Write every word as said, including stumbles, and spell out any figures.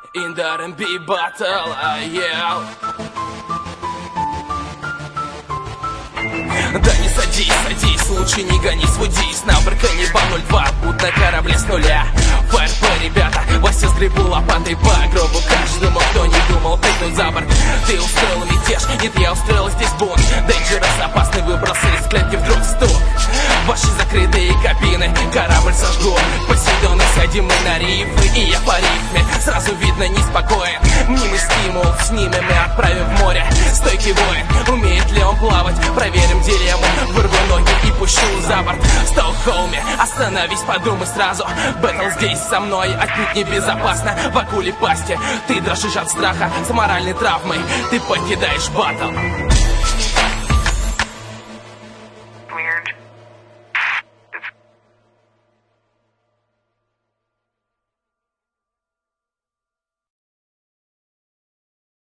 In the R and B battle, uh, yeah. Да не садись, садись, лучше не гони, свудись. Номер каннибал ноль два, будь на корабле с нуля. ФРП, ребята, Вася сгребу лопатой по гробу каждому, кто не думал прыгнуть за борт. Ты устроил мятеж, нет, я устроил здесь бунт. Dangerous, опасный выброс из клетки вдруг стук. Ваши закрытые кабины, корабль сожгу. Посейдоны, сядем мы на рифы, и я по рифме. Сразу видно, неспокоен. Мнимый стимул, снимем и отправим в море. Стойкий воин, умеет ли он плавать? Проверим дилемму, вырву ноги и пущу за борт. В Стокгольме, остановись, подумай сразу. Бэтл здесь со мной отнюдь не безопасно. В акуле пасти, ты дрожишь от страха. С моральной травмой ты покидаешь баттл.